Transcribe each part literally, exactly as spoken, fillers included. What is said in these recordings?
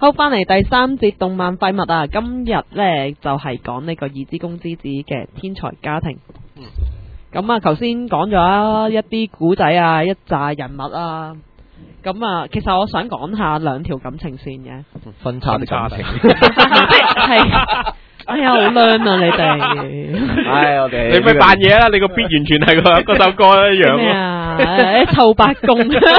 好，翻嚟第三節動漫廢物啊！今日呢就係講呢個二之宮之子嘅天才家庭。 嗯。 咁啊，頭先講咗一啲古仔啊，一紮人物啊。咁啊，其實我想講下兩條感情線嘅。 分叉的感情。 係。哎呀，好靚啊！你哋。 唉，我哋。 你咪扮嘢啦！你個 beat 完全係個嗰首歌一樣。 咩啊？誒，臭八公。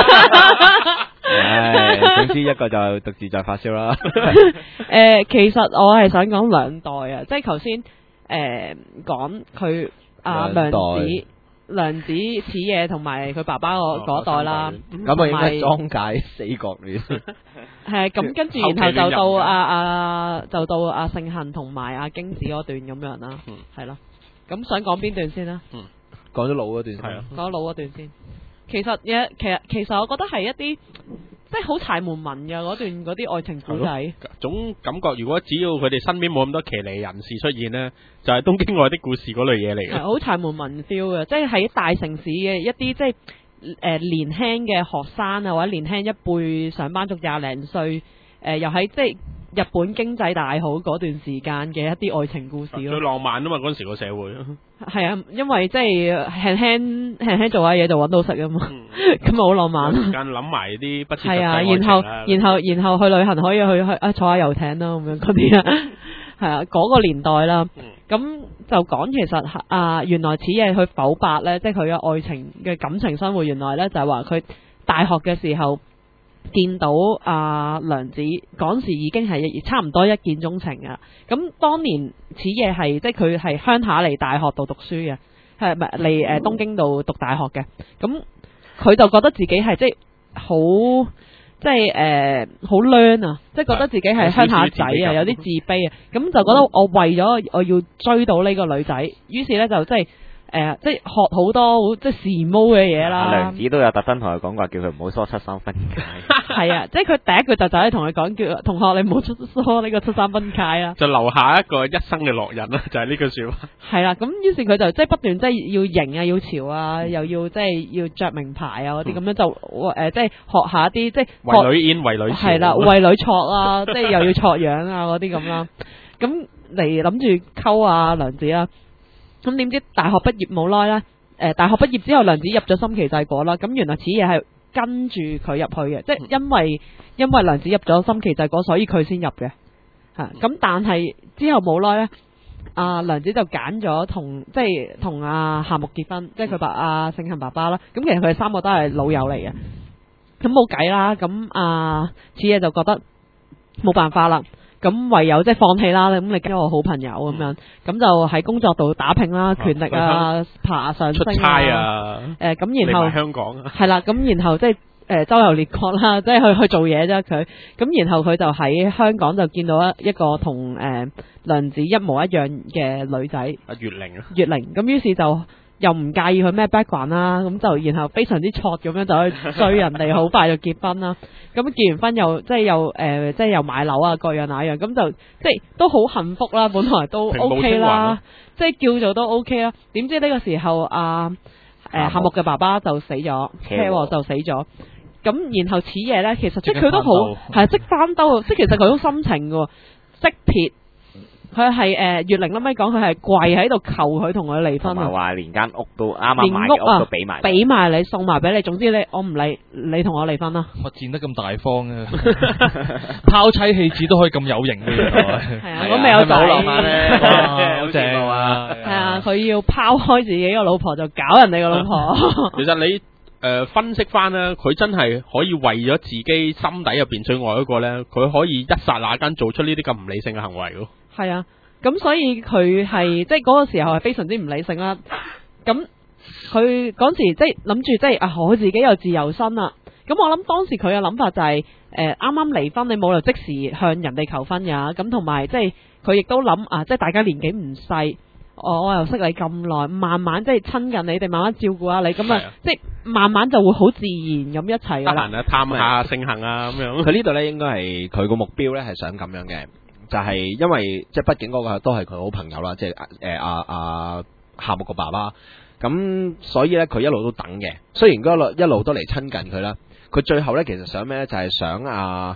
唉，總之一個就獨自在發燒啦。 誒，其實我係想講兩代啊，即係頭先誒講佢阿娘子、娘子似嘢同埋佢爸爸嗰嗰代啦。 咁啊，應該莊解死角戀。 係咁，跟住然後就到阿阿就到阿聖恨同埋阿京子嗰段咁樣啦。嗯，係咯。咁想講邊段先啦？ 嗯，講咗老嗰段。 係啊， 講老嗰段先。其實嘢，其實其實我覺得係一啲即係好柴門文嘅嗰段嗰啲愛情故仔。 總感覺如果只要佢哋身邊冇咁多騎呢人士出現呢，就係、是、東京愛的故事嗰類嘢嚟嘅。 係好柴門文 feel 嘅，即係喺大城市嘅一啲即係誒、呃、年輕嘅學生啊，或者年輕一輩上班族廿零歲誒，又喺即係日本經濟大好嗰段時間嘅一啲愛情故事咯。 最浪漫啊嘛，嗰陣時個社會。 係啊，因為即係輕輕輕輕做下嘢就揾到食啊嘛，咁咪好浪漫。 時間諗埋啲不切實際係啊， 愛情然後然後然後去旅行可以去去啊坐下遊艇啦咁樣嗰啲啊，係啊嗰個年代啦。咁、嗯、就講其實啊，原來此嘢去剖白咧，即係佢嘅愛情嘅感情生活，原來咧就係話佢大學嘅時候見到阿娘子嗰時已經係差唔多一見鍾情啊！咁當年此嘢係即係佢係鄉下嚟大學度讀書嘅，係咪嚟誒東京度讀大學嘅？咁佢就覺得自己係即係好即係誒好靚啊！即係覺得自己係鄉下仔啊，有啲自卑啊！咁就覺得我為咗我要追到呢個女仔，於是咧就即係。誒、呃，即係學好多即係時髦嘅嘢啦。 娘子都有特登同佢講過，叫佢唔好梳七三分界。 係啊，即係佢第一句就走去同佢講，叫同學你唔好梳呢個七三分界啊。 就留下一個一生嘅烙印啦，就係呢句說話。 係啦，咁於是佢就即係不斷即係要型啊，要潮啊，又要即係要着名牌啊嗰啲咁樣就誒、呃，即係學下啲即係為女演為女潮。 係啦，為女錯啊，即係又要錯樣啊嗰啲咁啦。咁嚟諗住溝啊娘子啦。咁點知大學畢業冇耐啦？誒，大學畢業之後，娘子入咗心期製果啦。咁原來此嘢係跟住佢入去嘅，即係因為因為娘子入咗心期製果，所以佢先入嘅。嚇，咁但係之後冇耐咧，阿娘子就揀咗同即係同阿夏目結婚，即係佢爸阿聖恨爸爸啦。咁其實佢哋三個都係老友嚟嘅。咁冇計啦，咁阿此嘢就覺得冇辦法啦。咁唯有即係放棄啦，咁你跟我好朋友咁樣，咁、嗯、就喺工作度打拼啦，權力啊，爬上升啊， 出差啊， 誒咁、呃、然後香港啊， 係啦，咁然後即係誒周遊列國啦，即係去去做嘢啫佢，咁然後佢就喺香港就見到一一個同誒娘子一模一樣嘅女仔， 阿月玲啊， 月玲，咁於是就。又唔介意佢咩 background 啦，咁就然後非常之挫咁樣就去追人哋，好快就結婚啦。咁結完婚又即係又誒、呃，即係又買樓啊，各樣那樣，咁就即係都好幸福啦。本來都 OK 啦，即係叫做都 OK 啦。點知呢個時候啊誒夏目嘅爸爸就死咗，車禍就死咗。咁然後此夜咧，其實即係佢都好係即翻兜，即係其實佢好心情嘅，即撇。佢係誒月玲啦，咪講佢係跪喺度求佢同佢離婚啊！ 話連間屋都啱啱買嘅屋都俾埋， 俾埋你送埋俾你。總之你我唔理，你同我離婚啦！ 我賤得咁大方啊！拋妻棄子都可以咁有型嘅原來。 係啊，我未有仔。 好浪漫咧， 好正啊！ 係啊，佢要拋開自己個老婆就搞人哋個老婆。 其實你。誒、呃，分析翻咧，佢真係可以為咗自己心底入邊最愛嗰個咧，佢可以一剎那間做出呢啲咁唔理性嘅行為咯。 係啊，咁所以佢係即係嗰個時候係非常之唔理性啦。咁佢嗰時即係諗住即係啊，我自己有自由身啦。咁我諗當時佢嘅諗法就係誒啱啱離婚，你冇理由即時向人哋求婚呀。咁同埋即係佢亦都諗啊，即係大家年紀唔細。我我又識你咁耐，慢慢即係親近你哋，慢慢照顧下你，咁啊，即係慢慢就會好自然咁一齊噶啦。 得閒啊，探下聖恨啊咁樣。 佢呢度咧應該係佢個目標咧係想咁樣嘅，就係、是、因為即係畢竟嗰個都係佢好朋友啦，即係誒阿阿夏目個爸爸。咁所以咧佢一路都等嘅，雖然嗰一路一路都嚟親近佢啦，佢最後咧其實想咩咧就係、是、想阿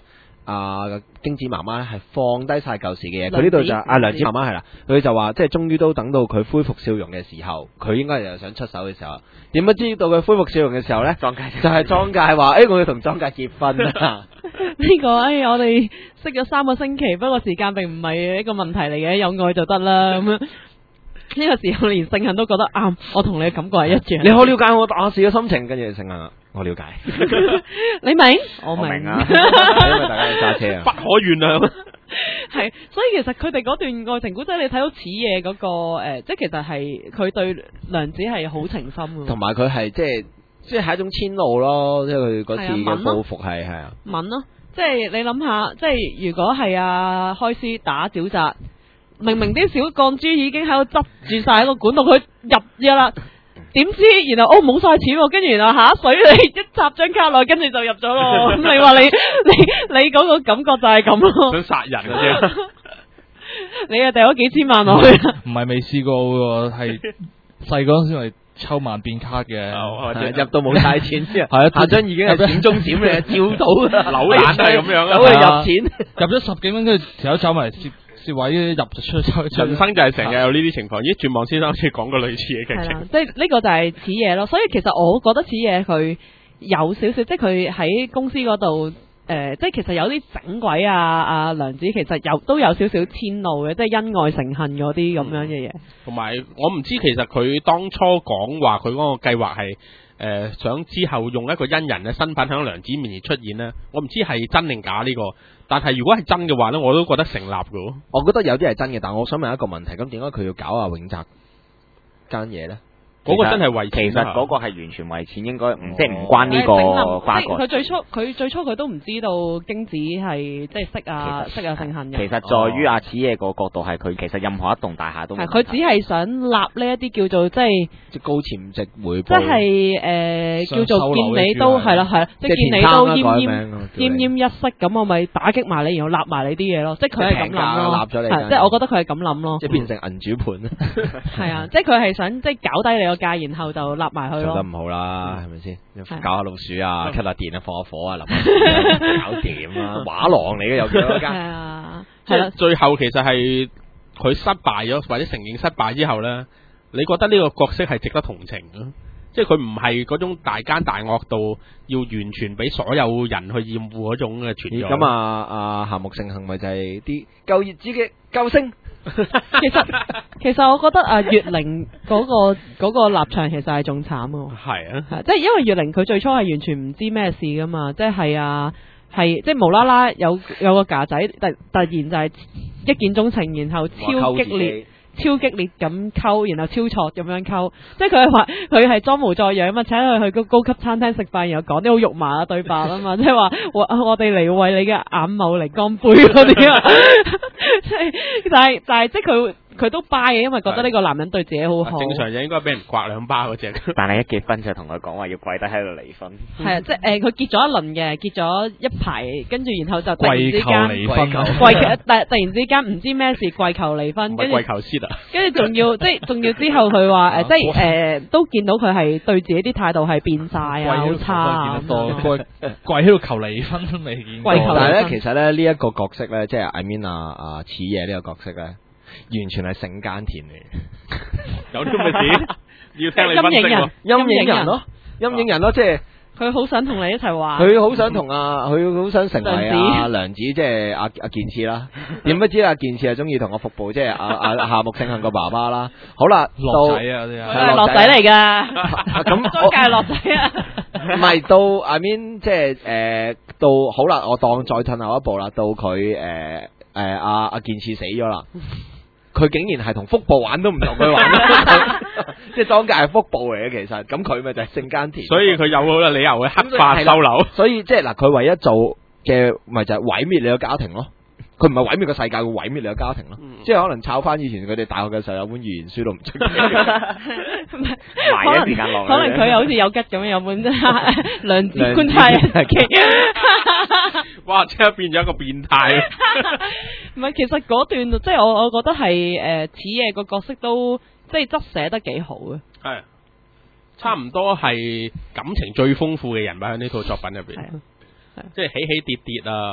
阿京子媽媽咧係放低晒舊時嘅嘢， 梁子佢呢度就阿梁子媽媽係啦，佢就話即係終於都等到佢恢復笑容嘅時候，佢應該又想出手嘅時候，點不知到佢恢復笑容嘅時候咧， 莊介就係莊介話：，誒我要同莊介結婚啊！ 呢個誒，我哋識咗三個星期，不過時間並唔係一個問題嚟嘅，有愛就得啦咁樣。呢個時候連聖恨都覺得啱，我同你嘅感覺係一樣。 你好了解我當時嘅心情，跟住聖恨，我了解， 你明？我明我明啊， 因為大家要揸車啊。 不可原諒。 係，所以其實佢哋嗰段愛情古仔，你睇到似嘢嗰個誒，即係其實係佢對梁子係好情深嘅。 同埋佢係即係即係係一種遷怒咯，即係佢嗰次嘅報復係係啊。 吻咯，即係你諗下，即係如果係阿開斯打沼澤。明明啲小鋼珠已經喺度執住晒喺個管度，佢入咗啦，點知然後哦冇晒錢喎，跟住然後下一水你一插張卡落，跟住就入咗咯。咁你話你你你嗰個感覺就係咁咯， 想殺人嘅啫。 你啊掉咗幾千萬落去， 唔係未試過喎，係細嗰陣時係抽萬變卡嘅， 哦係入到冇晒錢之後， 係啊下張已經係閃中閃你照到㗎扭蛋都係咁樣啊走去入錢。 入咗十幾蚊，跟住條友走埋攝攝位入就出出出。 人生就係成日有呢啲情況。咦，絕望先生好似講過類似嘅劇係啦情。， 即係呢個就係似嘢咯。所以其實我覺得似嘢佢有少少，即係佢喺公司嗰度。誒、即係其實有啲整鬼啊！阿梁子其實有都有少少遷怒嘅，即係恩愛成恨嗰啲咁樣嘅嘢。 同埋我唔知其實佢當初講話佢嗰個計劃係誒想之後用一個恩人嘅身份喺梁子面前出現呢，我唔知係真定假呢個。但係如果係真嘅話呢，我都覺得成立嘅喎。 我覺得有啲係真嘅，但我想問一個問題，咁點解佢要搞阿永澤間嘢呢？ 嗰個真係為其實錢啊嗰個係完全為錢，應該唔即係唔關呢個瓜葛。 即係佢最初佢最初佢都唔知道京子係即係識啊識啊聖恨嘅。 其實在於阿子夜個角度係佢其實任何一棟大廈都冇係佢只係想立呢一啲叫做即係即係高潛值回報， 即係誒叫做見你都係啦係啦，即係即係見你都奄田生奄啦改名啊奄奄一息咁，我咪打擊埋你，然後立埋你啲嘢咯。即係佢係咁諗咯， 即係平價立咗你係即係我覺得佢係咁諗咯。 即係變成銀主盤， 係啊，即係佢係想即係搞低你個價，然後就立埋去咯。 做得唔好啦，係咪先？ 係搞下老鼠啊，吸下電啊，放下火啊，淋下水啊搞掂啦！畫廊嚟嘅有幾多係間？ 啊， 即係係啦， 最後其實係佢失敗咗或者承認失敗之後呢，你覺得呢個角色係值得同情嘅？即係佢唔係嗰種大奸大惡到要完全俾所有人去厭惡嗰種嘅存在。 咁啊啊夏目聖幸咪就係啲舊葉子嘅救星。 其實其實我覺得啊，月玲嗰個嗰個立場其實係仲慘喎。 係啊， 係即係因為月玲佢最初係完全唔知咩事噶嘛，即係啊係即係無啦啦有有個架仔突突然就係一見鐘情，然後超激烈。超激烈咁溝，然後超錯咁樣溝，即係佢係話佢係裝模作樣嘛，請佢去個高級餐廳食飯，然後講啲好肉麻嘅對白啊嘛，即係話我我哋嚟為你嘅眼眸嚟乾杯嗰啲啊，即係但係但係即係佢佢都 buy 嘅，因為覺得呢個男人對自己好好。 正常就應該俾人刮兩巴嗰只。 但係一結婚就同佢講話要跪低喺度離婚。 係啊，即係誒，佢結咗一輪嘅，結咗一排，跟住然後就突然之跪求間離婚， 跪求突突然之間唔知咩事跪求離婚，跟住唔係跪求師啊！ 跟住仲要即係仲要之後佢話誒，即係誒都見到佢係對自己啲態度係變晒啊，好差啊見得多，跪跪喺度求離婚都未見過。 跪求離婚但係咧，其實咧呢一個角色咧，即係 I mean 啊啊似嘢呢個角色咧，完全係性耕田嚟嘅， 有啲咁嘅事，要聽你分析喎。 陰影人咯，陰影人咯，即係佢好想同你一齊玩。 佢好想同啊，佢好想成為梁阿子梁子，即係阿阿健次啦。點不知阿健次係中意同我服部，即係阿阿夏目聖幸個爸爸啦。好啦，到落仔啊！啲佢啊， 係落仔嚟㗎， 咁莊界落仔啊！ 唔係到 I mean 即係誒到好啦，我當再褪後一步啦，到佢誒誒阿阿健次死咗啦。佢竟然係同腹部玩都唔同佢玩，即係莊界係腹部嚟嘅其實，咁佢咪就係性耕田， 所以佢有好嘅理由去黑化收樓。 所以即係嗱，佢唯一做嘅咪就係毀滅你個家庭咯。佢唔係毀滅個世界，佢毀滅你個家庭咯。 嗯即係可能抄翻以前佢哋大學嘅時候有本語言書都唔出奇。 埋咗時間落去可能佢又好似有吉咁樣有本量子觀察日記。 哇！即刻變咗一個變態。 唔係，其實嗰段即係我我覺得係誒似嘢個角色都即係側寫得幾好嘅。 係，差唔多係感情最豐富嘅人物喺呢套作品入邊。 係啊， 即係起起跌跌啊，到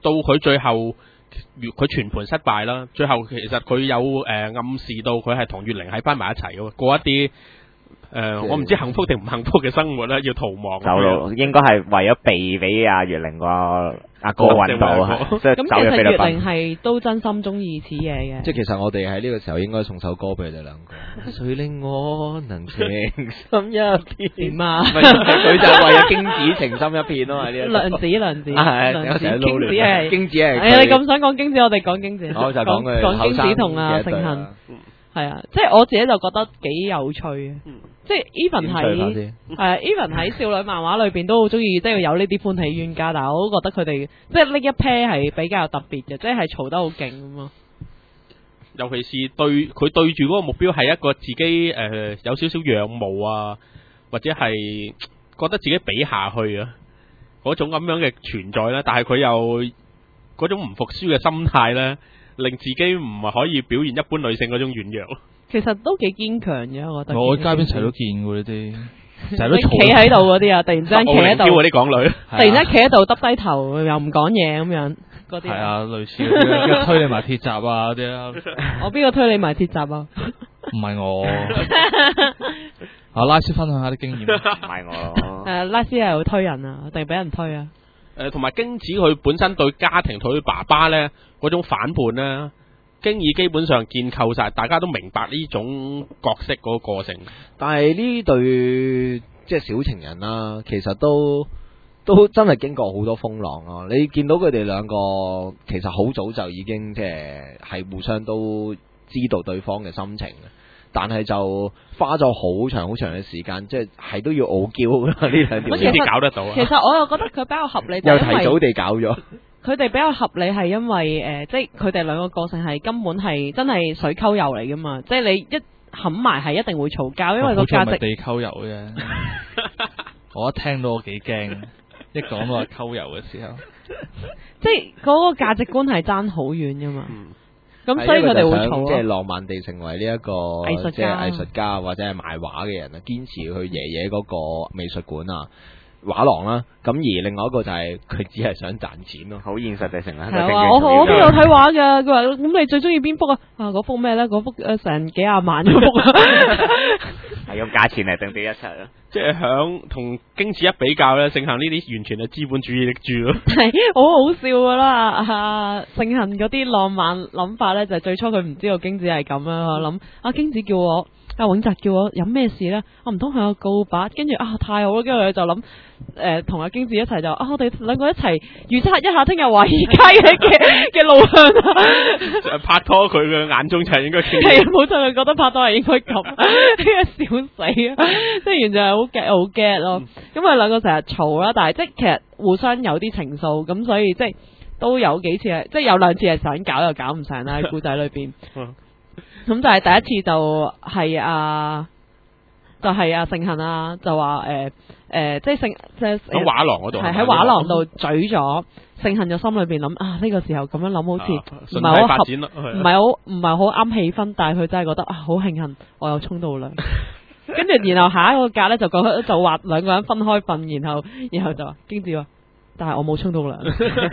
到佢最後。佢全盤失敗啦，最後其實佢有誒、呃、暗示到佢係同月玲喺翻埋一齊嘅，過一啲誒、呃、我唔知幸福定唔幸福嘅生活啦，要逃亡。 走路應該係為咗避俾阿月玲個阿哥揾到啊，即係咁走咗菲律其實月玲賓。 係都真心中意此嘢嘅。 即係其實我哋喺呢個時候應該送首歌俾佢哋兩個。誰令我能情深一片？ 點啊？ 佢就係為咗京子情深一片咯，喺呢一梁子梁子係梁子成日京子係京子係。 係啊！你咁想講京子，我哋講京子。 我就講佢講京子同阿盛恨。係啊，即係我自己就覺得幾有趣嘅，即係 even 喺係啊 even 喺少女漫畫裏邊都好中意，即係有呢啲歡喜冤家，但係我都覺得佢哋即係呢一 pair 係比較特別嘅，即係嘈得好勁咁咯。 尤其是對佢對住嗰個目標係一個自己誒、呃、有少少仰慕啊，或者係覺得自己比下去啊嗰種咁樣嘅存在咧，但係佢又嗰種唔服輸嘅心態咧。令自己唔係可以表現一般女性嗰種軟弱。 其實都幾堅強嘅，我覺得。 我喺街邊成日都見過呢啲，成日都企喺度嗰啲啊，突然之間企喺度， 嗰啲港女， 突然間企喺度耷低頭又唔講嘢咁樣嗰啲。 係啊，類似嗰啲推你埋鐵閘啊嗰啲啦。 我邊個推你埋鐵閘啊？ 唔係我。啊，拉斯分享下啲經驗。 唔係我。 誒，拉斯係會推人啊，定係俾人推啊？ 誒，同埋京子佢本身對家庭同佢爸爸咧嗰種反叛咧，經已基本上建構晒，大家都明白呢種角色嗰個個性。 但係呢對即係小情人啦，其實都都真係經過好多風浪咯。你見到佢哋兩個其實好早就已經即係係互相都知道對方嘅心情。但係就花咗好長好長嘅時間，即係係都要傲嬌呢兩條先至搞得到啊！ 其實我又覺得佢比較合理， 又提早地搞咗。 佢哋比較合理係因為誒、呃，即係佢哋兩個個性係根本係真係水溝油嚟噶嘛，即係你一冚埋係一定會嘈交，因為個價值地溝油啫。我一聽到我幾驚，一講到係溝油嘅時候， 即係嗰個價值觀係爭好遠噶嘛。咁所以佢哋會嘈， 即係浪漫地成為呢一個藝術家即係藝術家或者係賣畫嘅人啊，堅持去爺爺嗰個美術館啊。畫廊啦，咁而另外一個就係佢只係想賺錢咯， 好現實地成啦。 係啊，我我都有睇畫㗎。佢話咁你最中意邊幅啊？啊嗰幅咩咧？嗰幅誒成幾廿萬嗰幅啊！ 係用價錢嚟定啲一齊咯。 即係響同京子一比較咧，盛行呢啲完全係資本主義力住咯。 係好好笑㗎啦！啊，盛行嗰啲浪漫諗法咧，就係最初佢唔知道京子係咁樣，我諗啊京子叫我。阿永澤叫我飲咩事咧？我唔通係我告白，跟住啊太好啦！跟住佢就諗誒同阿京子一齊就啊我哋兩個一齊預測一下聽日華爾街嘅嘅嘅路向啊！ 拍拖佢嘅眼中就係應該係冇錯，佢覺得拍拖係應該咁，笑死啊！即係完全係好 get 好 get 咯。咁佢兩個成日嘈啦，但係即係其實互相有啲情愫，咁所以即係都有幾次係即係有兩次係想搞又搞唔成啦喺故仔裏邊。咁就係第一次就係啊，就係啊盛行啊，就話誒誒，即係盛即係喺畫廊嗰度， 係喺畫廊度咀咗盛行，就心裏邊諗啊呢個時候咁樣諗好似唔係好合，唔係好唔係好啱氣氛，但係佢真係覺得啊好慶幸我有沖到涼，跟住然後下一個格咧就講就話兩個人分開瞓，然後然後就話京子話，但係我冇沖到涼。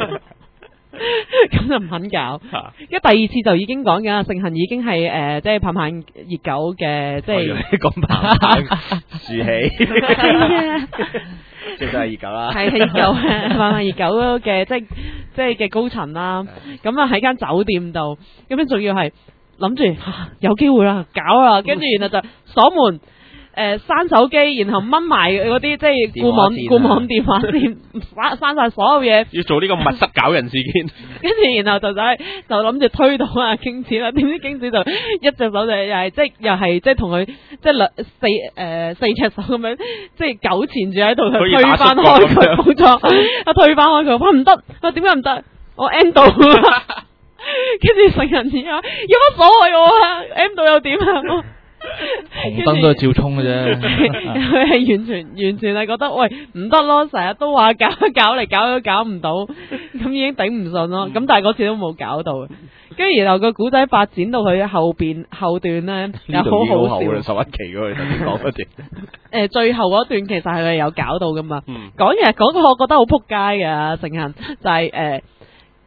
咁就唔肯搞，因為第二次就已經講緊啊，盛行已經係誒，即係棒棒熱狗嘅，即係咁棒棒豎起，即係都係熱狗啦， 係係熱狗嘅棒棒熱狗嘅，即係即係嘅高層啦。咁啊喺間酒店度，咁樣仲要係諗住有機會啦，搞啦，跟住然後就鎖門。誒，閂手機，然後掹埋嗰啲即係固網固網電話線，閂閂晒所有嘢。 要做呢個密室搞人事件。 跟住然後就就係就諗住推到阿京子啦，點知京子就一隻手就又係即係又係即係同佢即係兩四誒四隻手咁樣，即係糾纏住喺度，佢推翻開佢，冇錯，啊推翻開佢，話唔得，啊點解唔得？我 M 到，跟住成人而家有乜所謂我啊 ？M 到又點啊？ 紅燈都係照衝嘅啫， 佢係完全完全係覺得喂唔得咯，成日都話搞搞嚟搞都搞唔到，咁已經頂唔順咯。咁但係嗰次都冇搞到，跟住然後個古仔發展到佢後邊後段咧，又好好笑。十一期嗰個頭先講嗰段， 誒，最後嗰段其實係佢有搞到噶嘛。 嗯、 講完嗰個我覺得好撲街嘅盛行就係誒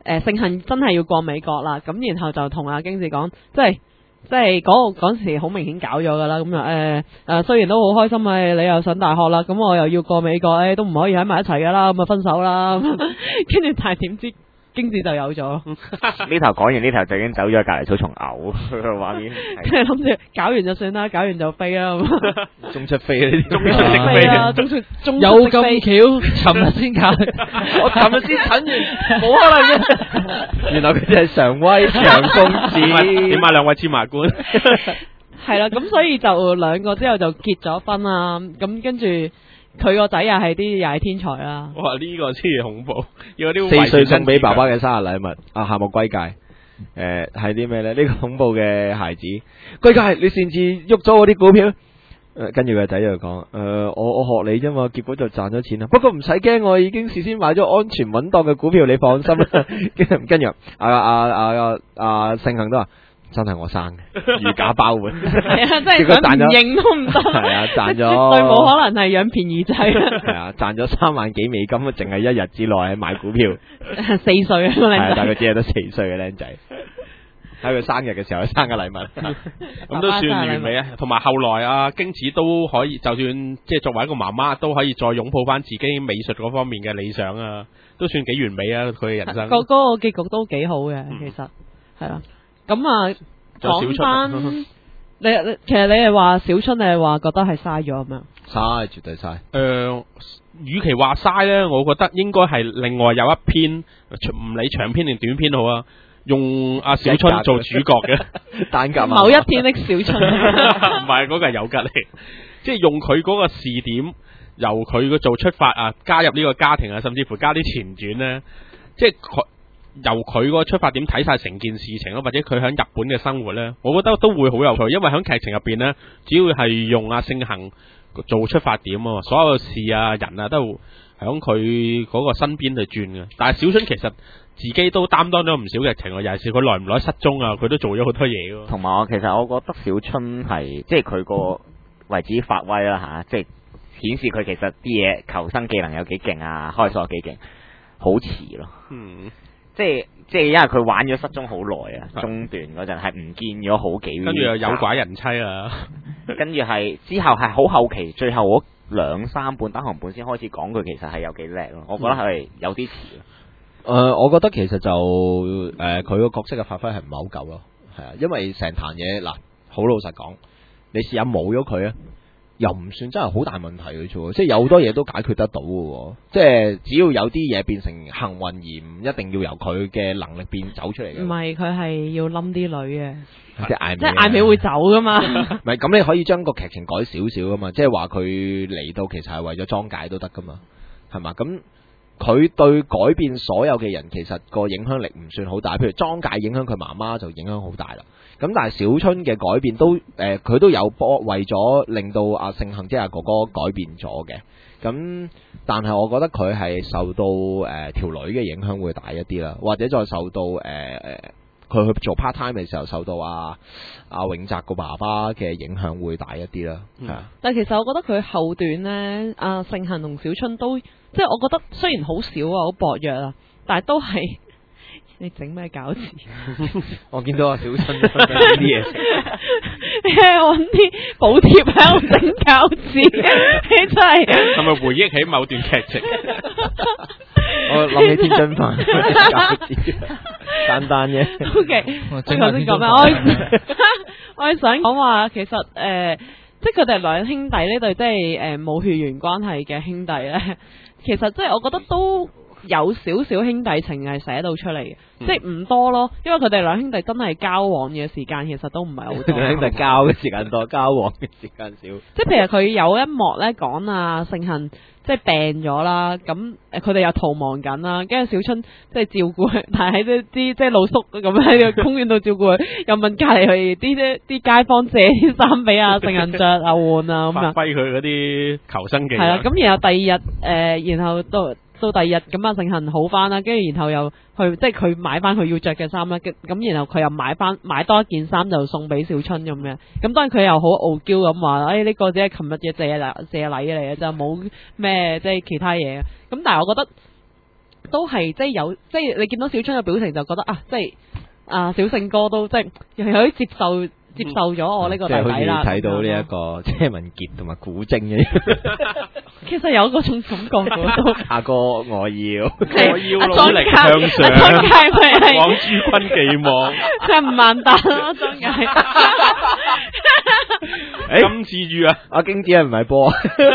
誒盛行真係要過美國啦，咁然後就同阿京子講，即係即係嗰個嗰時好明顯搞咗㗎啦，咁啊誒誒雖然都好開心誒，你又上大學啦，咁我又要過美國，誒都唔可以喺埋一齊㗎啦，咁啊分手啦，跟住但係點知京子就有咗， 呢頭講完呢頭就已經走咗隔離草叢嘔個畫面， 跟住諗住搞完就算啦，搞完就飛啦咁。 中出飛呢啲， 中出食食飛啦，中出中有咁出食飛巧，尋日先搞， 我琴日先診完，冇可能嘅。原來佢哋係常威長公子， 點啊兩位芝麻官？ 係啦，咁所以就兩個之後就結咗婚啦，咁跟住佢個仔又係啲又係天才啦。 哇！呢、個先係恐怖，要有啲四歲送俾爸爸嘅。 嘅生日禮物啊，夏目歸介。誒係啲咩咧？呢、個恐怖嘅孩子，歸介你擅自喐咗我啲股票。誒跟住個仔就講：誒、呃、我我學你啫嘛，結果就賺咗錢啦。不過唔使驚，我已經事先買咗安全穩當嘅股票，你放心啦。跟跟住啊啊啊啊盛行都話：真係我生嘅，如假包換。 係啊，即係結果賺咗想唔認都唔得。 係啊，賺咗絕對冇可能係養便宜仔。 係啊，賺咗三萬幾美金，淨係一日之內買股票。 四歲啊，個係啊， 靚仔。 但係佢只係得四歲嘅僆仔，喺佢生日嘅時候生嘅禮物。 咁都算完美啊！同埋後來啊，京子都可以，就算即係作為一個媽媽，都可以再擁抱翻自己美術嗰方面嘅理想啊，都算幾完美啊！佢嘅人生。 個嗰個結局都幾好嘅，其實係啦。咁啊，講仲有小春啊翻你你，其實你係話小春，你係話覺得係嘥咗咁樣。 嘥，絕對嘥。 誒、呃，與其話嘥咧，我覺得應該係另外有一篇，唔理長篇定短篇好啊，用阿小春做主角嘅單夾某一天的小春， 唔係嗰個係有吉嚟，即係用佢嗰個視點，由佢個做出發啊，加入呢個家庭啊，甚至乎加啲前傳咧，即係佢由佢嗰個出發點睇晒成件事情咯，或者佢喺日本嘅生活咧，我覺得都會好有趣，因為喺劇情入邊咧，只要係用阿盛行做出發點啊，所有事啊人啊都喺佢嗰個身邊去轉嘅。但係小春其實自己都擔當咗唔少嘅情況，尤其是佢耐唔耐失蹤啊，佢都做咗好多嘢咯。 同埋我其實我覺得小春係即係佢個為自己發威啦吓，即係顯示佢其實啲嘢求生技能有幾勁啊，開鎖有幾勁，好遲咯。 嗯， 即係即係因為佢玩咗失蹤好耐啊，中段嗰陣係唔見咗好幾， 跟住又有拐人妻啊， 跟住係之後係好後期，最後嗰兩三本單行本先開始講佢其實係有幾叻咯，我覺得係有啲遲。 誒、呃，我覺得其實就誒，佢、呃、個角色嘅發揮係唔係好夠咯，係啊，因為成壇嘢嗱，好老實講，你試下冇咗佢啊，又唔算真係好大問題嘅啫，即係有好多嘢都解決得到嘅，即係只要有啲嘢變成幸運而唔一定要由佢嘅能力變走出嚟嘅。 唔係佢係要冧啲女嘅， 即係艾即係艾美會走噶嘛。 唔係咁，你可以將個劇情改少少噶嘛，即係話佢嚟到其實係為咗裝解都得噶嘛，係嘛咁。佢對改變所有嘅人，其實個影響力唔算好大。譬如莊介影響佢媽媽就影響好大啦。咁但係小春嘅改變都誒，佢、呃、都有幫為咗令到阿盛行即係阿哥哥改變咗嘅。咁但係我覺得佢係受到誒條、呃、女嘅影響會大一啲啦，或者再受到誒誒佢去做 part time 嘅時候受到阿阿永澤個爸爸嘅影響會大一啲啦。係啊、嗯， 但係其實我覺得佢後段呢，阿盛行同小春都。即係我覺得雖然好少啊，好薄弱啊，但係都係你整咩餃子？ 我見到阿小春整啲嘢食， 你揾啲補貼喺度整餃子，你真係係咪回憶起某段劇情？ 我諗起天津飯餃子，簡單啫。 O K，我頭先講咩？我我係想講話，其實誒、呃，即係佢哋兩兄弟呢對，即係誒冇血緣關係嘅兄弟咧。其實即係我覺得都有少少兄弟情係寫到出嚟嘅，嗯、即係唔多咯，因為佢哋兩兄弟真係交往嘅時間其實都唔係好多。 兩兄弟交嘅時間多，交往嘅時間少。 即係譬如佢有一幕咧講啊，盛行即係病咗啦，咁誒佢哋又逃亡緊啦，跟住小春即係照顧佢，但係喺啲啲即係露宿咁喺個公園度照顧佢，又問隔離佢啲啲街坊借啲衫俾阿盛行着啊換啊咁樣。 發揮佢嗰啲求生技能。 係啦，咁然後第二日誒、呃，然後到到第二日咁啊，盛行好翻啦，跟住然後又去即係佢買翻佢要着嘅衫啦，咁然後佢又買翻買多一件衫就送俾小春咁樣，咁當然佢又好傲嬌咁話，誒、哎、呢、呢個只係琴日嘅謝禮謝禮嚟嘅就冇咩即係其他嘢，咁但係我覺得都係即係有，即係你見到小春嘅表情就覺得啊，即係啊小勝哥都即係又可以接受。接受咗我呢個弟弟啦， 即係好似睇到呢一個車文傑同埋古禎嘅， 其實有嗰種感覺嘅都。 阿哥我要， 我要努力向上，往諸君寄望。 佢係吳萬達咯，張繼。 金志宇啊， 阿京子係唔係波？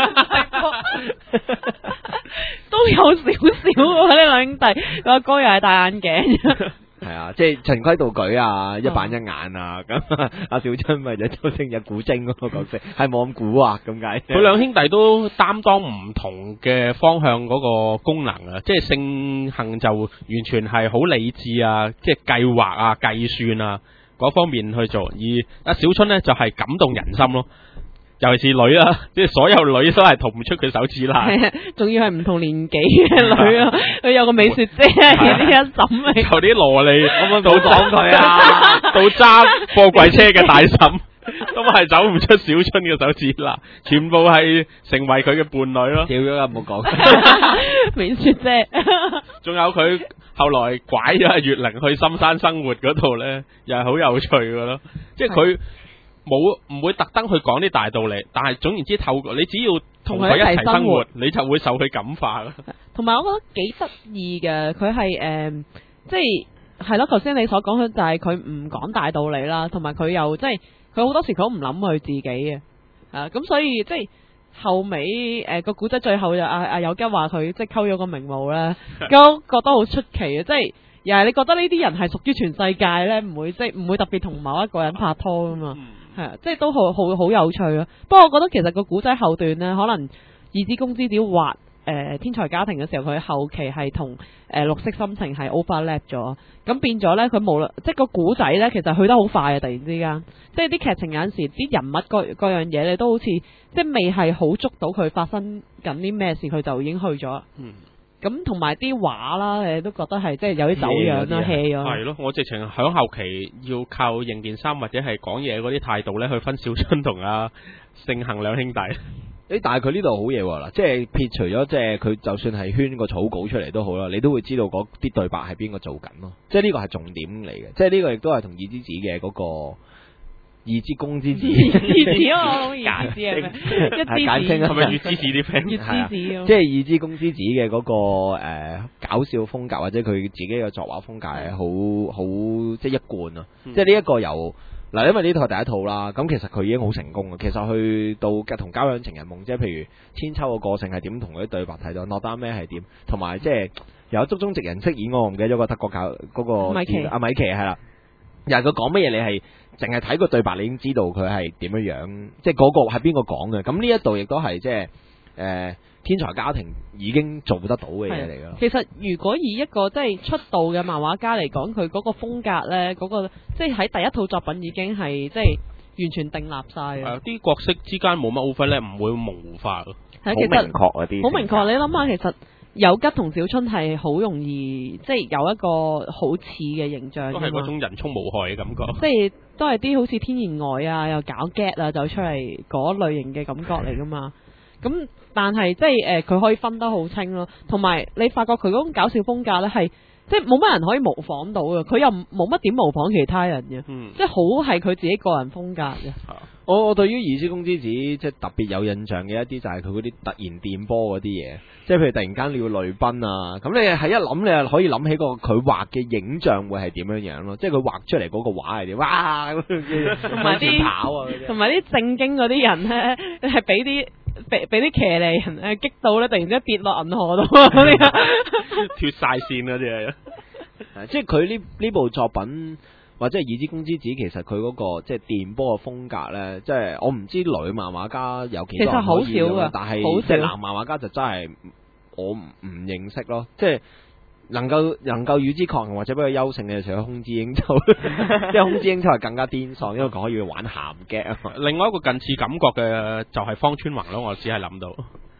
都有少少喎，呢兩兄弟，個哥又係戴眼鏡。 係啊，即係循規蹈矩啊，一板一眼啊，咁阿小春咪就周星日古禎嗰個角色，係冇咁古惑咁解。 佢兩兄弟都擔當唔同嘅方向嗰個功能啊，即係勝幸就完全係好理智啊，即係計劃啊、計算啊嗰方面去做，而阿小春呢，就係感動人心咯。尤其是女啦，即係所有女都係逃唔出佢手指啦。 係啊，仲要係唔同年紀嘅女啊，佢有個美雪姐呢一嬸嚟， 有啲蘿莉，咁樣到講佢啊，到揸貨櫃車嘅大嬸，都係走唔出小春嘅手指啦，全部係成為佢嘅伴侶咯。 屌咗啊，唔好講。 美雪姐， 仲有佢後來拐咗阿月玲去深山生活嗰度咧，又係好有趣噶咯，即係佢。冇唔會特登去講啲大道理，但係總言之透過你只要同佢一齊生活，你就會受佢感化咯。 同埋我覺得幾得意嘅，佢係誒，即係係咯，頭先你所講嘅就係佢唔講大道理啦，同埋佢又即係佢好多時佢都唔諗佢自己嘅，啊咁所以即係後尾誒個古仔最後就阿阿有吉話佢即係溝咗個名模咧，都覺得好出奇嘅，即係又係你覺得呢啲人係屬於全世界咧，唔會即係唔會特別同某一個人拍拖噶嘛。係啊，即係都好好好有趣咯。不過我覺得其實個古仔後段呢，可能二之公之子畫誒、呃、天才家庭嘅時候，佢後期係同誒綠色心情係 overlap 咗，咁變咗呢，佢無論即係個古仔呢，其實去得好快啊！突然之間，即係啲劇情有陣時啲人物各各樣嘢，你都好似即係未係好捉到佢發生緊啲咩事，佢就已經去咗。嗯。咁同埋啲畫啦，你都覺得係即係有啲走樣啦 hea 咗。係咯，我直情響後期要靠認件衫或者係講嘢嗰啲態度咧，去分小春同阿勝幸兩兄弟。誒， 但係佢呢度好嘢喎，嗱，即係撇除咗即係佢就算係圈個草稿出嚟都好啦，你都會知道嗰啲對白係邊個做緊咯。即係呢個係重點嚟嘅，即係呢個亦都係同二之子嘅嗰個。二之公之子， 二之子我二之子係咩？一之簡稱係咪二之子啲 friend？ 二之子， 即係二之公之子嘅嗰個誒搞笑風格，或者佢自己嘅作畫風格係好好即係一貫啊！即係呢一個由嗱，因為呢套係第一套啦，咁其實佢已經好成功嘅。其實去到嘅同《交響情人夢》，即係譬如千秋嘅個性係點，同佢啲對白睇到，諾丹咩係點，同埋即係有足中直人飾演我唔記得咗個德國教嗰個米奇阿米奇係啦。又係佢講乜嘢，你係淨係睇個對白，你已經知道佢係點樣樣，即係嗰個係邊個講嘅。咁呢一度亦都係即係誒天才家庭已經做得到嘅嘢嚟㗎。 其實如果以一個即係出道嘅漫畫家嚟講，佢嗰個風格呢，嗰、嗰個即係喺第一套作品已經係即係完全定立晒嘅。 啲、呃、角色之間冇乜 overlap，唔會模糊化咯。 好明確嗰啲。 好明確，你諗下，其實有吉同小春係好容易，即係有一個好似嘅形象， 都係嗰種人畜無害嘅感覺。 即係都係啲好似天然呆啊，又搞 get 啊，走出嚟嗰類型嘅感覺嚟噶嘛。咁但係即係誒，佢、呃、可以分得好清咯。同埋你發覺佢嗰種搞笑風格咧，係即係冇乜人可以模仿到嘅。佢又冇乜點模仿其他人嘅，嗯、即係好係佢自己個人風格嘅。 我我對於二之公之子即係特別有印象嘅一啲就係佢嗰啲突然電波嗰啲嘢，即係譬如突然間你要淚奔啊，咁你係一諗你係可以諗起個佢畫嘅影像會係點樣樣咯，即係佢畫出嚟嗰個畫係點，哇！ 同埋啲跑啊，同埋啲正經嗰啲人咧，係俾啲俾俾啲騎呢人誒激到咧，突然之間跌落銀河度嗰啲， 脫晒線嗰啲啊！ 即係佢呢呢部作品。或者係二之公之子，其實佢嗰、那個即係電波嘅風格咧，即係我唔知女漫畫家有幾多人可以，其實好少，但係即係男漫畫家就真係我唔唔認識咯。即係能夠能夠與之抗衡或者比較優勝嘅，除咗空之英秋，即係空之英秋係更加癲喪，因為佢可以玩鹹嘅。 另外一個近似感覺嘅就係方川宏咯，我只係諗到。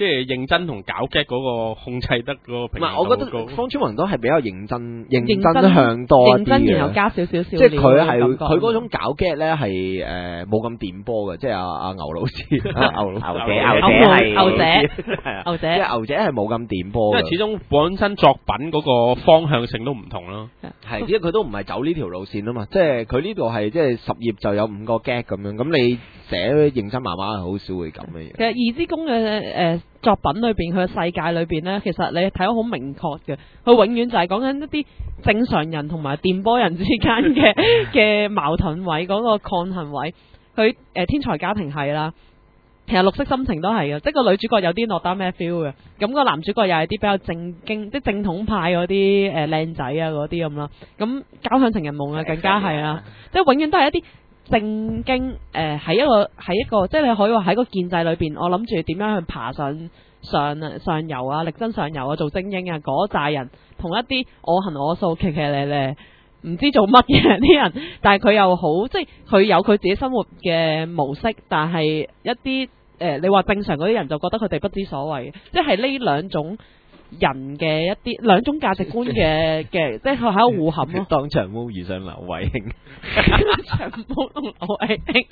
即係認真同搞 gag 嗰個控制得嗰個唔平衡係，我覺度好高得方川宏都係比較認真、認認真真向多一認真， 啲然後嘅。 加少少笑即係佢係料嘅感覺佢嗰種搞 get 咧係誒冇咁電波嘅，即係阿阿牛老師，阿牛牛牛姐牛牛姐係牛姐係啊， 牛即係姐牛姐係冇咁電波嘅， 因為始終本身作品嗰個方向性都唔同咯。 係因為佢都唔係走呢條路線啊嘛，即係佢呢度係即係十頁就有五個 get 咁樣，咁你寫認真漫畫係好少會咁嘅嘢。 其實二之宮嘅誒作品裏邊，佢嘅世界裏邊咧，其實你睇到好明確嘅，佢永遠就係講緊一啲正常人同埋電波人之間嘅嘅矛盾位，嗰、個抗衡位。佢誒、呃、天才家庭係啦，其實綠色心情都係嘅，即係個女主角有啲落單咩 feel 嘅，咁、個男主角又係啲比較正經，即係正統派嗰啲誒靚仔啊嗰啲咁啦。咁交響情人夢啊更加係啦，即係永遠都係一啲。正經誒喺一個喺一個即係你可以話喺個建制裏邊，我諗住點樣去爬上上上游啊，力爭上游啊，做精英啊嗰扎人，同一啲我行我素、騎騎咧咧唔知做乜嘅啲人，但係佢又好即係佢有佢自己生活嘅模式，但係一啲誒、呃、你話正常嗰啲人就覺得佢哋不知所謂，即係呢兩種人嘅一啲兩種價值觀嘅嘅，即係佢喺度互冚咯。 當長毛遇上劉慧卿， 長毛同劉慧卿，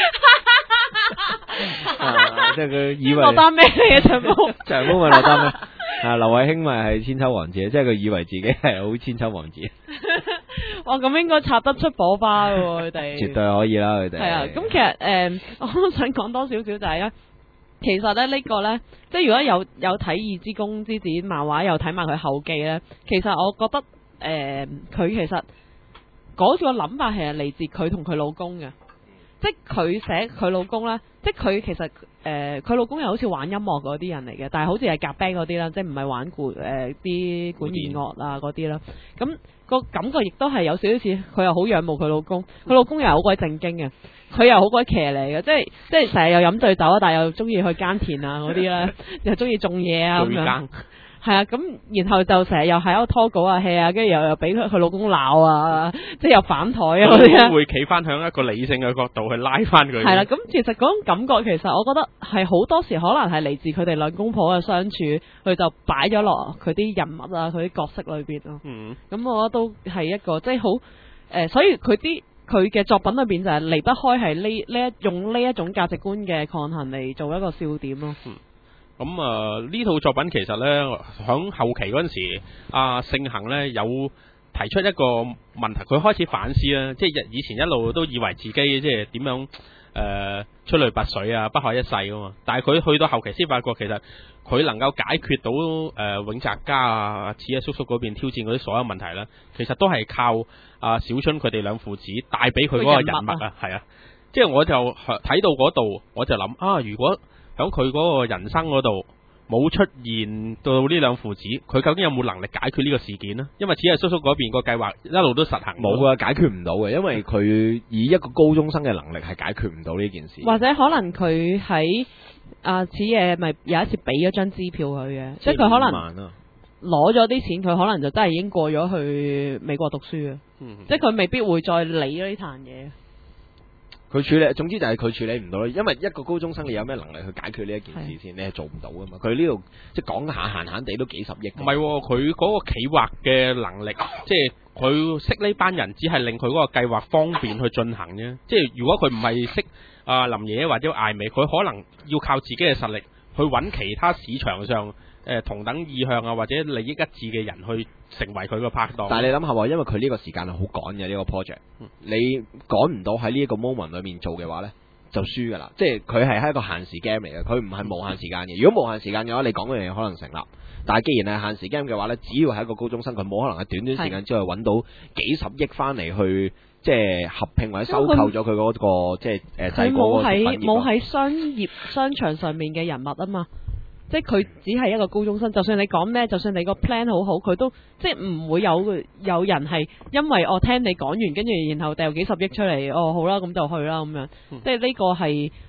啊即係佢以為落單咩嚟嘅長毛？ 長毛咪落單咩？啊，劉慧卿咪係千秋王子，即係佢以為自己係好千秋王子。 哇！咁應該擦得出火花嘅喎，佢哋絕對可以啦，佢哋。 係啊，咁其實誒、呃，我都想講多少少就係咧。其實咧呢個呢，即係如果有有睇《二之宮之子》漫畫，又睇埋佢後記呢，其實我覺得誒，佢、呃、其實嗰個諗法係嚟自佢同佢老公嘅，即係佢寫佢老公啦，即係佢其實誒佢、呃、老公又好似玩音樂嗰啲人嚟嘅，但係好似係夾 band 嗰啲啦，即係唔係玩管誒啲管弦樂啊嗰啲啦，咁、個感覺亦都係有少少似佢又好仰慕佢老公，佢老公又係好鬼正經嘅。佢又好鬼騎嚟嘅，即係即係成日又飲醉酒啊，但係又中意去耕田啊嗰啲咧，又中意種嘢啊咁樣。係啊，咁然後就成日又喺度拖稿啊 hea 啊，跟住又又俾佢佢老公鬧啊，即係又反台啊嗰啲啊。 會企翻響一個理性嘅角度去拉翻佢。 係啦，咁其實嗰種感覺其實我覺得係好多時可能係嚟自佢哋兩公婆嘅相處，佢就擺咗落佢啲人物啊，佢啲角色裏邊咯。 嗯。 咁我覺得都係一個即係好誒，所以佢啲。佢嘅作品裏邊就係離不開係呢呢一用呢一種價值觀嘅抗衡嚟做一個笑點咯。 嗯，咁啊呢套作品其實呢，響後期嗰陣時，阿盛行呢有提出一個問題，佢開始反思啦，即係以前一路都以為自己即係點樣誒、呃、出類拔萃啊，不可一世噶嘛，但係佢去到後期先發覺，其實佢能夠解決到誒、呃、永澤家啊、矢野叔叔嗰邊挑戰嗰啲所有問題呢，其實都係靠。啊！小春佢哋兩父子帶俾佢嗰個人物啊，係啊，即係我就睇到嗰度，我就諗啊，如果響佢嗰個人生嗰度冇出現到呢兩父子，佢究竟有冇能力解決呢個事件呢？因為只係叔叔嗰邊個計劃一路都實行冇啊，解決唔到嘅，因為佢以一個高中生嘅能力係解決唔到呢件事。 或者可能佢喺啊，此嘢咪有一次俾咗張支票佢嘅，即係佢可能。攞咗啲錢，佢可能就真係已經過咗去美國讀書啊！嗯、即係佢未必會再理呢壇嘢。 佢處理，總之就係佢處理唔到咯。因為一個高中生，你有咩能力去解決呢一件事先？你係做唔到噶嘛？佢呢度即係講下閒閒地都幾十億。唔係、 哦，佢嗰個企劃嘅能力，即係佢識呢班人，只係令佢嗰個計劃方便去進行啫。即係如果佢唔係識啊林野或者艾美，佢可能要靠自己嘅實力去揾其他市場上。誒同等意向啊，或者利益一致嘅人去成為佢個拍檔。但係你諗下喎，因為佢呢個時間係好趕嘅呢個 project，嗯、你趕唔到喺呢一個 moment 裏面做嘅話呢，就輸㗎啦。即係佢係喺一個限時 game 嚟嘅，佢唔係無限時間嘅。如果無限時間嘅話，你講嗰樣嘢可能成立。但係既然係限時 game 嘅話呢，只要係一個高中生，佢冇可能喺短短時間之內揾到幾十億翻嚟去，即係合併或者收購咗佢嗰個即係誒製果嗰個品業。佢冇喺冇喺商業商場上面嘅人物啊嘛。即係佢只係一個高中生，就算你講咩，就算你個 plan 好好，佢都即係唔會有有人係因為我聽你講完，跟住然後掉幾十億出嚟，哦好啦，咁就去啦咁樣。嗯、即係呢個係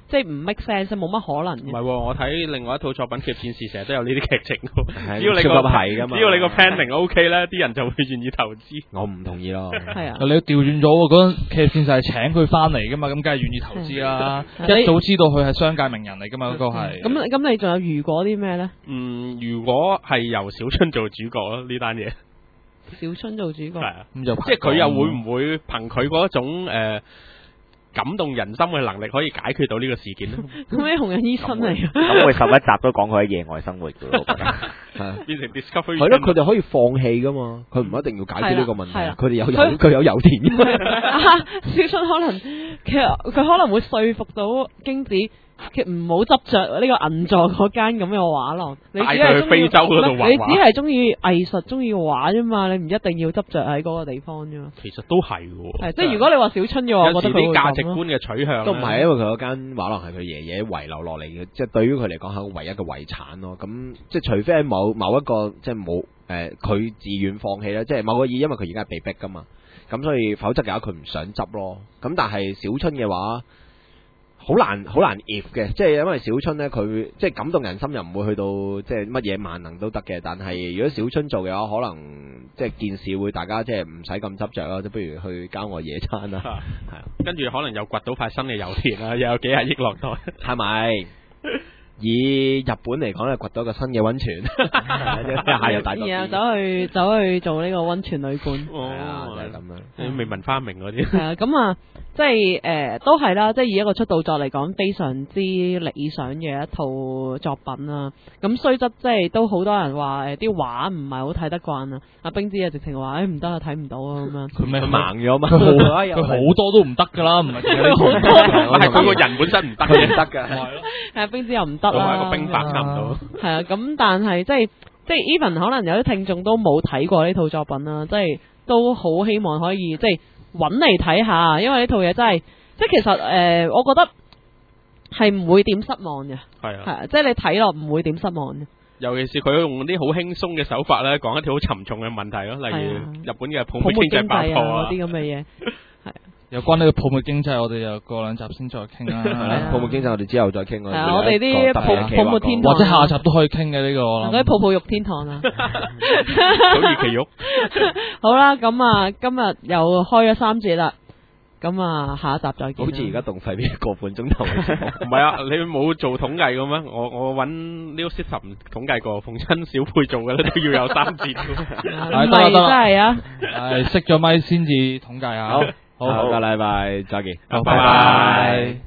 即係唔 make sense，冇乜可能嘅。 唔係喎，我睇另外一套作品《劍士》成日都有呢啲劇情喎。 係只要你個超級係㗎嘛只要你個 planning OK 咧，啲人就會願意投資。 我唔同意咯。 係啊， 你調轉咗喎，嗰陣劇線就係請佢翻嚟噶嘛，咁梗係願意投資啦。 係一早知道佢係商界名人嚟噶嘛，嗰個係。 咁咁你仲有如果啲咩咧？ 嗯，如果係由小春做主角咯，呢單嘢小春做主角係，啊， 咁就即係佢又會唔會憑佢嗰種誒感動人心嘅能力，可以解決到呢個事件咧？ 咁你紅人醫生嚟嘅。 咁佢十一集都講佢喺野外生活噶咯，我覺得。 係變成 Discovery 係咯，佢哋可以放棄噶嘛，佢唔一定要解決呢個問題， 係啦佢哋有佢有佢有油田㗎嘛。 啊小春可能其實佢可能會說服到京子，佢唔好執着呢個銀座嗰間咁嘅畫廊。你只帶佢係去非洲嗰度畫畫你只係中意藝術，中意畫啫嘛，你唔一定要執着喺嗰個地方啫嘛。 其實都係喎。 係即係如果你話小春嘅話， 有時我覺得佢會啲價值咁咯。 觀嘅取向都唔係，因為佢嗰間畫廊係佢爺爺遺留落嚟嘅，即係對於佢嚟講係唯一嘅遺產咯。咁即係除非喺某某一個即係冇誒佢自願放棄咧，即係某個意，因為佢而家係被逼噶嘛。咁所以否則嘅話佢唔想執咯。咁但係小春嘅話，好難好難 if 嘅，即係因為小春咧佢即係感動人心又唔會去到即係乜嘢萬能都得嘅。但係如果小春做嘅話，可能即係件事會大家即係唔使咁執着咯，即係不如去郊外野餐啦，係啊， 跟住可能又掘到塊新嘅油田啦，又有幾廿億落袋。 係咪？以日本嚟講咧，掘到一個新嘅溫泉，一下又大然後走去走去做呢個溫泉旅館。 係啊，就係咁樣。 你未文花明嗰啲。 係啊，咁啊，即係誒、呃，都係啦，即係以一個出道作嚟講，非常之理想嘅一套作品啦。咁雖則即係都好多人話誒啲畫唔係好睇得慣啊。阿冰之啊，直情話誒唔得啊，睇唔到啊咁樣。 佢咩佢盲咗嘛？ 佢好佢好多都唔得噶啦，唔係淨係呢佢好個係佢個人本身唔得佢唔嘅。 得㗎。 係咯。 係啊，冰之又唔得同埋啦。 個兵法差唔多。 係啊，咁但係即係即係 even 可能有啲聽眾都冇睇過呢套作品啦，即係都好希望可以即係揾嚟睇下，因為呢套嘢真係即係其實誒、呃，我覺得係唔會點失望嘅， 係啊， 係啊，即係你睇落唔會點失望嘅。 尤其是佢用啲好輕鬆嘅手法咧，講一啲好沉重嘅問題咯，例係啊如日本嘅泡泡沫沫經濟爆經濟破啊啊嗰啲咁嘅嘢， 有關呢個泡沫經濟，我哋又過兩集先再傾啦。 係啊泡沫經濟我哋之後再傾。 係啊我哋啲泡泡沫天堂或者下集都可以傾嘅呢個我諗。 嗰啲泡泡浴天堂啊！ 土耳其肉。 好啦，咁啊，今日又開咗三節啦，咁啊，下一集再見啦。 好似而家動費邊個半鐘頭嘅節目。 唔係啊，你冇做統計嘅咩？我我揾 New System 統計過，逢親小貝做嘅咧都要有三節。 唔係真係啊！ 係熄咗咪先至統計下。好， 好，下個禮拜再見。 好拜拜拜。